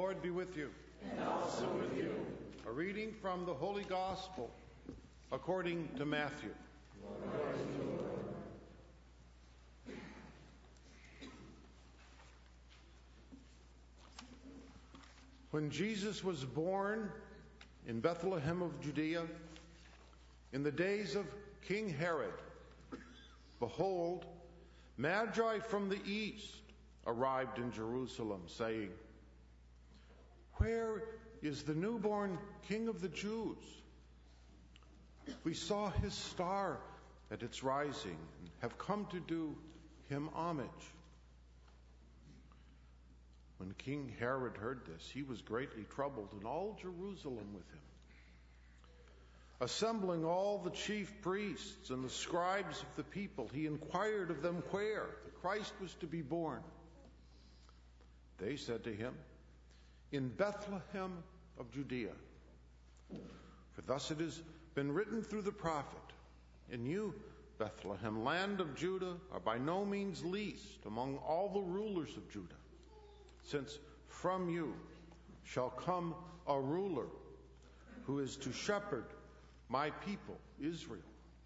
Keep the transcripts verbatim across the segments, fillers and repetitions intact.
Lord be with you. And also with you. A reading from the Holy Gospel according to Matthew. Glory to you, Lord. When Jesus was born in Bethlehem of Judea, in the days of King Herod, behold, Magi from the east arrived in Jerusalem, saying, "Where is the newborn King of the Jews? We saw his star at its rising and have come to do him homage." When King Herod heard this, he was greatly troubled, and all Jerusalem with him. Assembling all the chief priests and the scribes of the people, he inquired of them where the Christ was to be born. They said to him, "In Bethlehem of Judea. For thus it has been written through the prophet, and you, Bethlehem, land of Judah, are by no means least among all the rulers of Judah, since from you shall come a ruler who is to shepherd my people, Israel."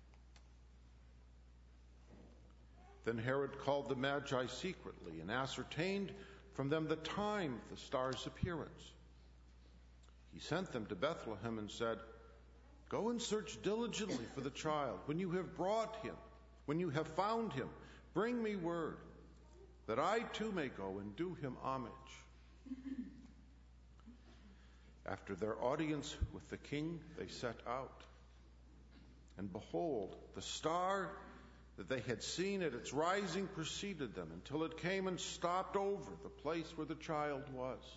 Then Herod called the Magi secretly and ascertained from them the time of the star's appearance. He sent them to Bethlehem and said, "Go and search diligently for the child. When you have brought him, when you have found him, bring me word, that I too may go and do him homage." After their audience with the king, they set out. And behold, the star that they had seen at its rising preceded them until it came and stopped over the place where the child was.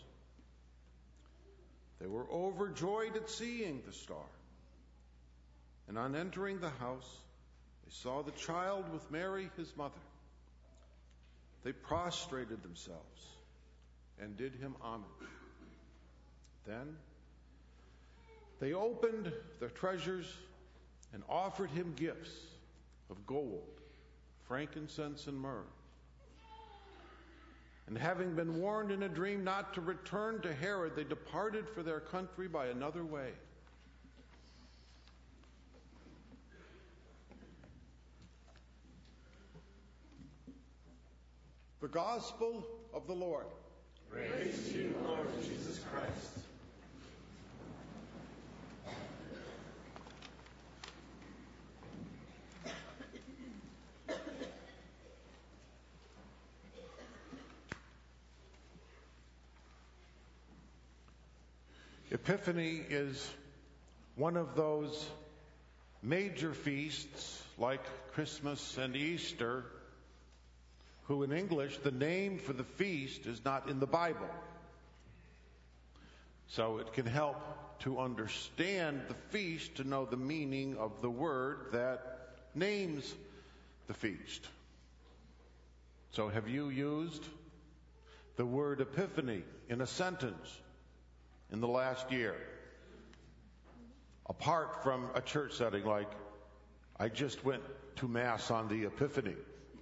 They were overjoyed at seeing the star. And on entering the house, they saw the child with Mary, his mother. They prostrated themselves and did him homage. Then they opened their treasures and offered him gifts of gold, frankincense, and myrrh. And having been warned in a dream not to return to Herod, they departed for their country by another way. The Gospel of the Lord. Praise to you, Lord Jesus Christ. Epiphany is one of those major feasts like Christmas and Easter, who in English, the name for the feast is not in the Bible. So it can help to understand the feast to know the meaning of the word that names the feast. So have you used the word Epiphany in a sentence in the last year? Apart from a church setting like, "I just went to Mass on the Epiphany."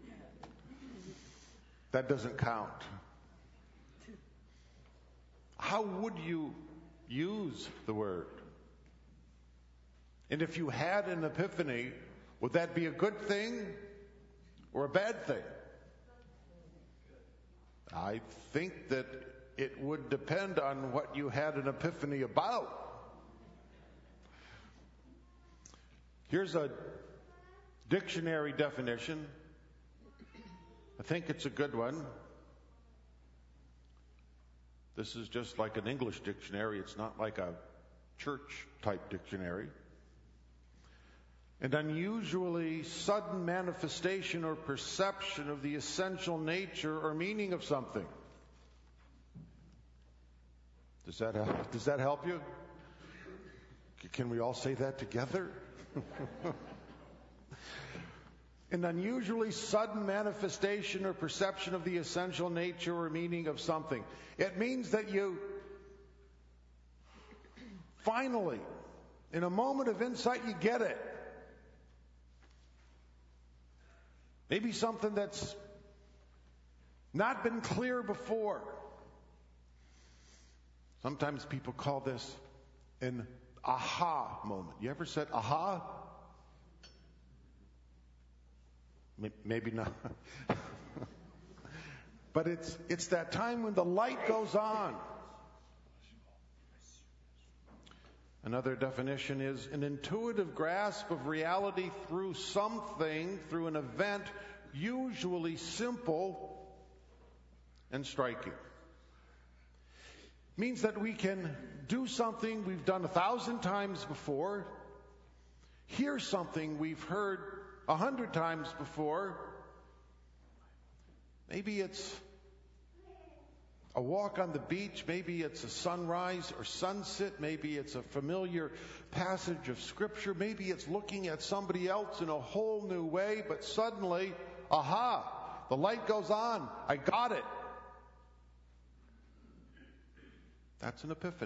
That doesn't count. How would you use the word? And if you had an epiphany, would that be a good thing or a bad thing? I think that it would depend on what you had an epiphany about. Here's a dictionary definition. I think it's a good one. This is just like an English dictionary. It's not like a church-type dictionary. An unusually sudden manifestation or perception of the essential nature or meaning of something. Does that help? Does that help you? Can we all say that together? An unusually sudden manifestation or perception of the essential nature or meaning of something. It means that you finally, in a moment of insight, you get it. Maybe something that's not been clear before. Sometimes people call this an aha moment. You ever said aha? Maybe not. But it's it's that time when the light goes on. Another definition is an intuitive grasp of reality through something, through an event, usually simple and striking. It means that we can do something we've done a thousand times before, hear something we've heard a hundred times before. Maybe it's a walk on the beach, maybe it's a sunrise or sunset, maybe it's a familiar passage of Scripture, maybe it's looking at somebody else in a whole new way, but suddenly, aha, the light goes on, I got it. That's an epiphany.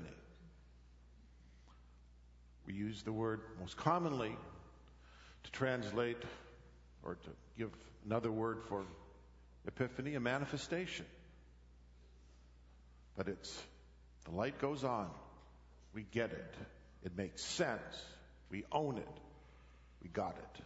We use the word most commonly to translate or to give another word for epiphany, a manifestation. But it's, the light goes on. We get it. It makes sense. We own it. We got it.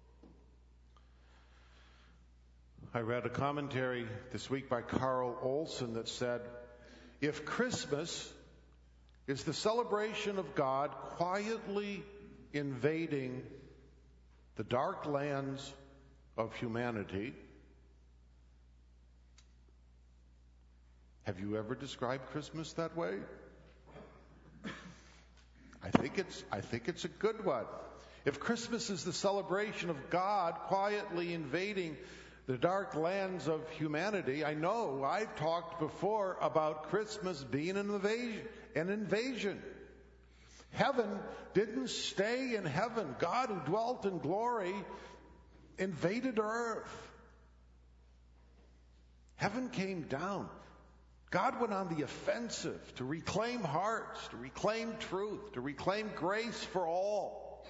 I read a commentary this week by Carl Olson that said, if Christmas is the celebration of God quietly invading the dark lands of humanity, have you ever described Christmas that way? I think it's I think it's a good one. If Christmas is the celebration of God quietly invading the dark lands of humanity, I know I've talked before about Christmas being an invasion, an invasion. Heaven didn't stay in heaven. God, who dwelt in glory, invaded earth. Heaven came down. God went on the offensive to reclaim hearts, to reclaim truth, to reclaim grace for all.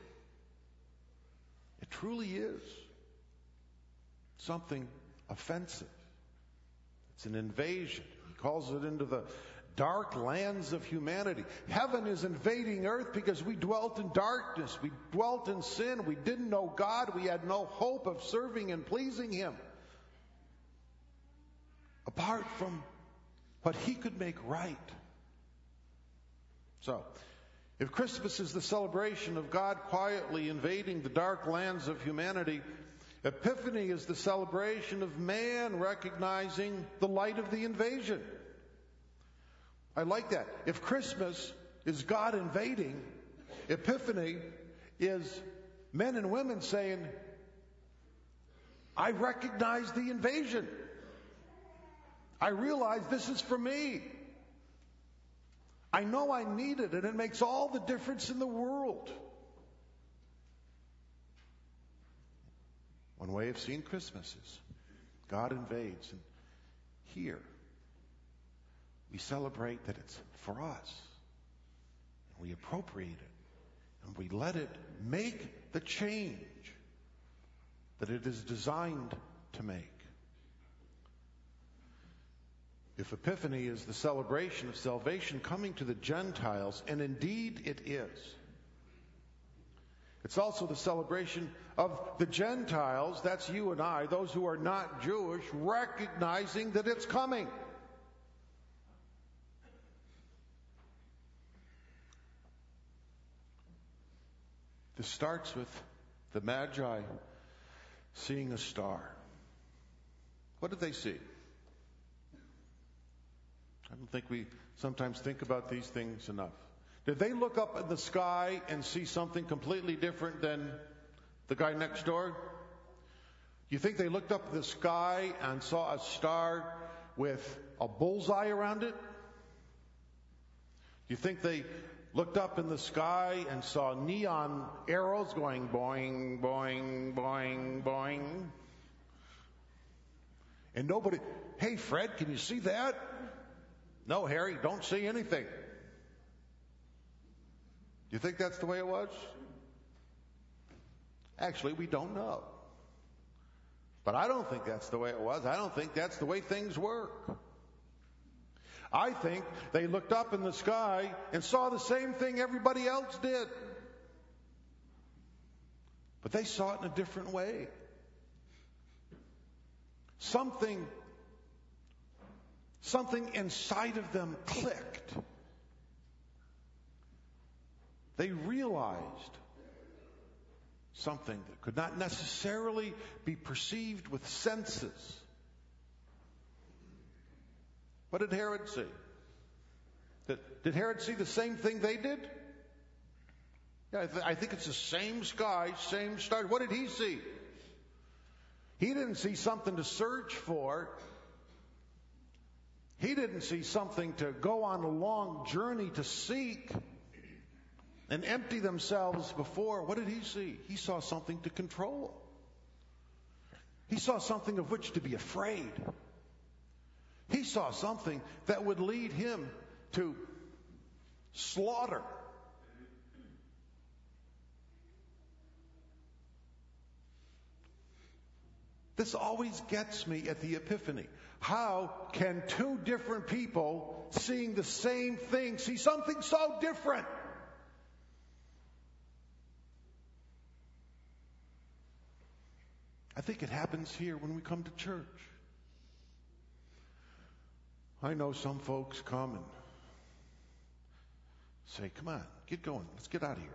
It truly is something offensive. It's an invasion. He calls it into the dark lands of humanity. Heaven is invading earth because we dwelt in darkness. We dwelt in sin. We didn't know God. We had no hope of serving and pleasing Him. Apart from what He could make right. So, if Christmas is the celebration of God quietly invading the dark lands of humanity, Epiphany is the celebration of man recognizing the light of the invasion. I like that. If Christmas is God invading, Epiphany is men and women saying, I recognize the invasion. I realize this is for me. I know I need it, and it makes all the difference in the world. One way of seeing Christmas is God invades, and here we celebrate that it's for us. And we appropriate it, and we let it make the change that it is designed to make. If Epiphany is the celebration of salvation coming to the Gentiles, and indeed it is, it's also the celebration of the Gentiles, that's you and I, those who are not Jewish, recognizing that it's coming. This starts with the Magi seeing a star. What did they see? I don't think we sometimes think about these things enough. Did they look up in the sky and see something completely different than the guy next door? You think they looked up at the sky and saw a star with a bullseye around it? Do you think they looked up in the sky and saw neon arrows going boing, boing, boing, boing? And nobody, hey Fred, can you see that? No, Harry, don't see anything. Do you think that's the way it was? Actually, we don't know. But I don't think that's the way it was. I don't think that's the way things work. I think they looked up in the sky and saw the same thing everybody else did. But they saw it in a different way. Something, something inside of them clicked. They realized something that could not necessarily be perceived with senses. What did Herod see? Did, did Herod see the same thing they did? Yeah, I, th- I think it's the same sky, same star. What did he see? He didn't see something to search for. He didn't see something to go on a long journey to seek and empty themselves before. What did he see? He saw something to control. He saw something of which to be afraid. He saw something that would lead him to slaughter. This always gets me at the Epiphany. How can two different people seeing the same thing see something so different? I think it happens here when we come to church. I know some folks come and say, come on, get going. Let's get out of here.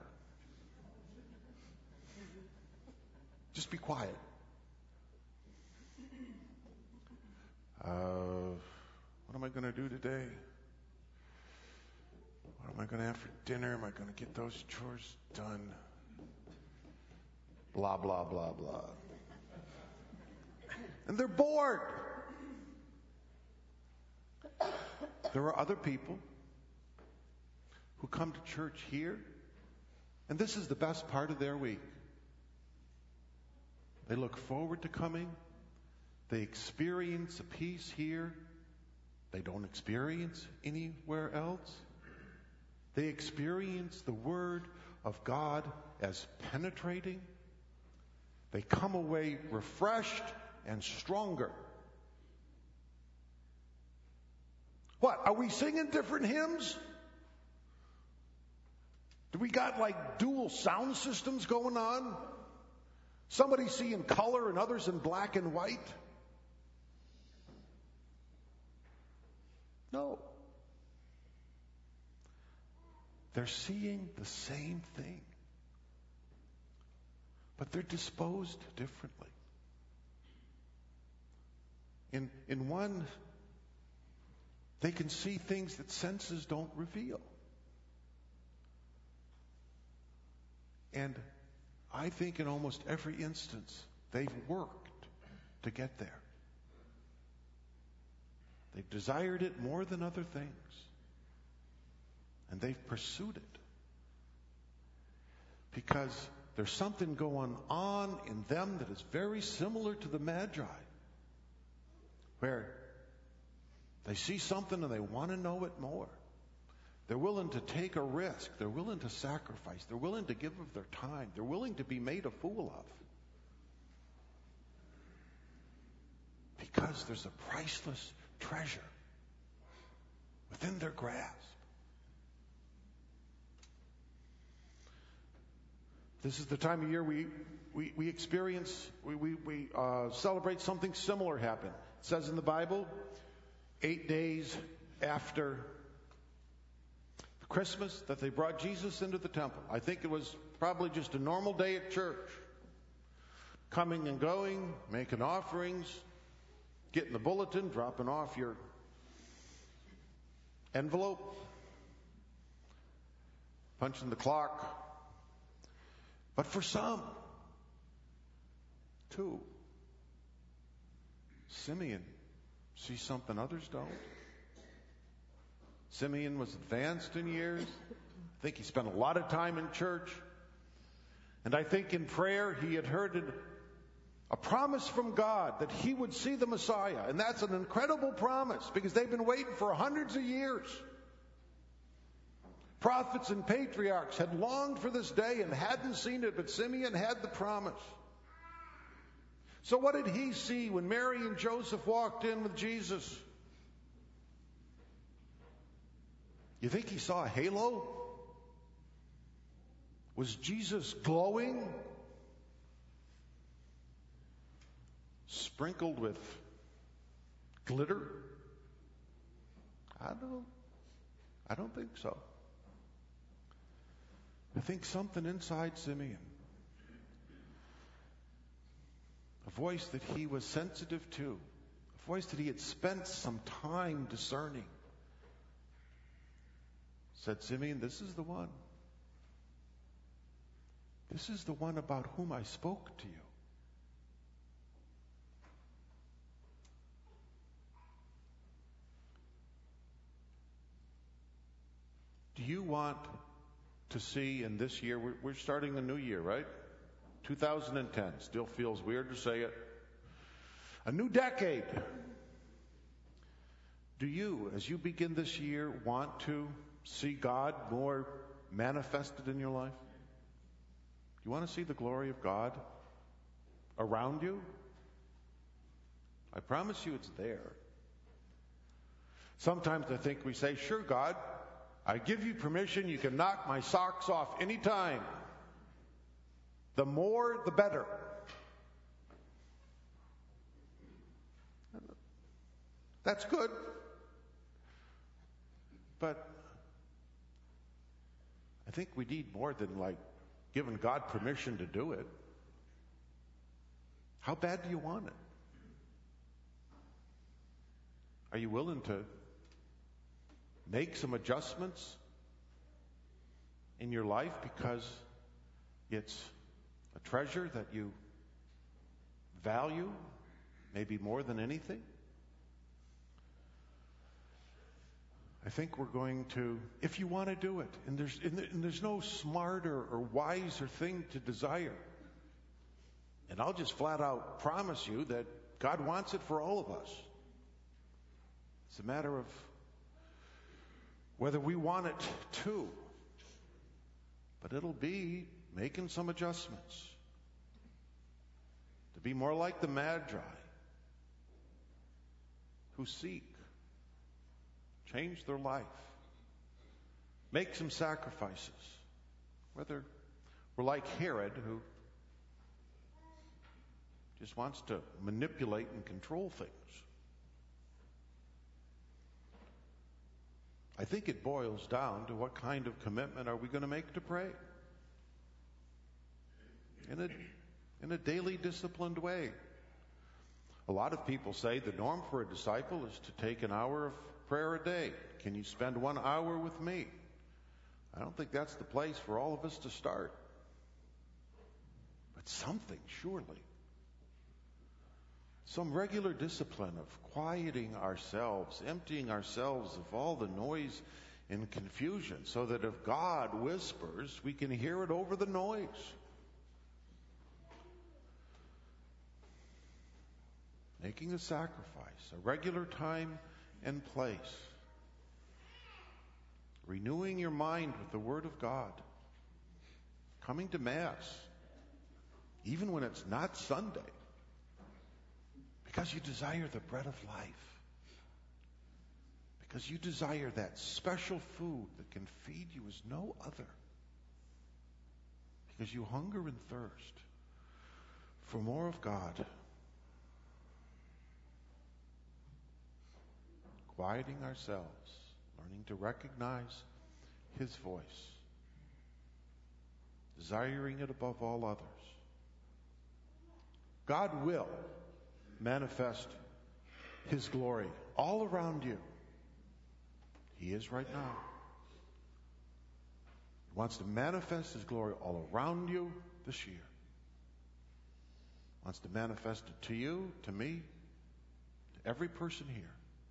Just be quiet. Uh, what am I going to do today? What am I going to have for dinner? Am I going to get those chores done? Blah, blah, blah, blah. And they're bored. There are other people who come to church here, and this is the best part of their week. They look forward to coming. They experience a peace here they don't experience anywhere else. They experience the Word of God as penetrating. They come away refreshed and stronger. What? Are we singing different hymns? Do we got like dual sound systems going on? Somebody seeing color and others in black and white? No. They're seeing the same thing, but they're disposed differently. In, in one, they can see things that senses don't reveal. And I think in almost every instance, they've worked to get there. They've desired it more than other things. And they've pursued it. Because there's something going on in them that is very similar to the Magi. Where they see something and they want to know it more. They're willing to take a risk. They're willing to sacrifice. They're willing to give of their time. They're willing to be made a fool of. Because there's a priceless treasure within their grasp. This is the time of year we we, we experience, we, we, we uh, celebrate something similar happen. It says in the Bible, eight days after Christmas, that they brought Jesus into the temple. I think it was probably just a normal day at church. Coming and going, making offerings, getting the bulletin, dropping off your envelope, punching the clock. But for some, too, Simeon sees something others don't. Simeon was advanced in years. I think he spent a lot of time in church. And I think in prayer he had heard a promise from God that he would see the Messiah. And that's an incredible promise because they've been waiting for hundreds of years. Prophets and patriarchs had longed for this day and hadn't seen it, but Simeon had the promise. So what did he see when Mary and Joseph walked in with Jesus? You think he saw a halo? Was Jesus glowing? Sprinkled with glitter? I don't, I don't think so. I think something inside Simeon, a voice that he was sensitive to, a voice that he had spent some time discerning, said, Simeon, this is the one. This is the one about whom I spoke to you. Do you want to see in this year, we're, we're starting a new year, right? two thousand ten, still feels weird to say it. A new decade. Do you, as you begin this year, want to see God more manifested in your life? You want to see the glory of God around you? I promise you it's there. Sometimes I think we say, sure, God, I give you permission. You can knock my socks off anytime. The more, the better. That's good. But I think we need more than like giving God permission to do it. How bad do you want it? Are you willing to make some adjustments in your life because it's a treasure that you value maybe more than anything? I think we're going to, if you want to do it, and there's, and there's no smarter or wiser thing to desire. And I'll just flat out promise you that God wants it for all of us. It's a matter of whether we want it too. But it'll be making some adjustments to be more like the Magi who seek, change their life, make some sacrifices. Whether we're like Herod, who just wants to manipulate and control things. I think it boils down to what kind of commitment are we going to make to pray in a, in a daily disciplined way. A lot of people say the norm for a disciple is to take an hour of prayer a day. Can you spend one hour with me? I don't think that's the place for all of us to start. But something, surely. Some regular discipline of quieting ourselves, emptying ourselves of all the noise and confusion, so that if God whispers, we can hear it over the noise. Making a sacrifice, a regular time and place. Renewing your mind with the Word of God. Coming to Mass, even when it's not Sunday. Because you desire the bread of life. Because you desire that special food that can feed you as no other. Because you hunger and thirst for more of God. Quieting ourselves, learning to recognize His voice. Desiring it above all others. God will manifest His glory all around you. He is right now. He wants to manifest His glory all around you this year. He wants to manifest it to you, to me, to every person here.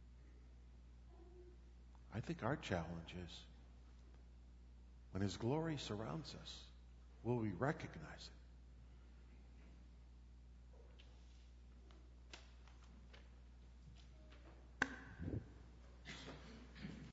I think our challenge is, when His glory surrounds us, will we recognize it?